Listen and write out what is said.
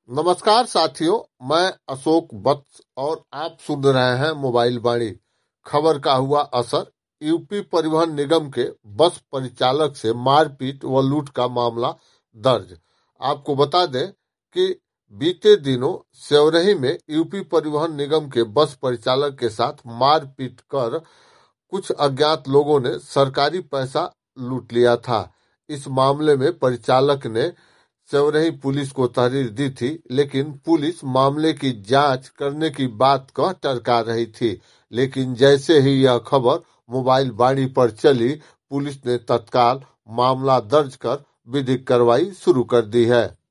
नमस्कार साथियों, मैं अशोक वत्स और आप सुन रहे हैं मोबाइल वाणी। खबर का हुआ असर। यूपी परिवहन निगम के बस परिचालक से मारपीट व लूट का मामला दर्ज। आपको बता दें कि बीते दिनों सेवरही में यूपी परिवहन निगम के बस परिचालक के साथ मारपीट कर कुछ अज्ञात लोगों ने सरकारी पैसा लूट लिया था। इस मामले में परिचालक ने सेवरही पुलिस को तहरीर दी थी, लेकिन पुलिस मामले की जांच करने की बात कह टरका रही थी। लेकिन जैसे ही यह खबर मोबाइल वाणी पर चली, पुलिस ने तत्काल मामला दर्ज कर विधिक कार्रवाई शुरू कर दी है।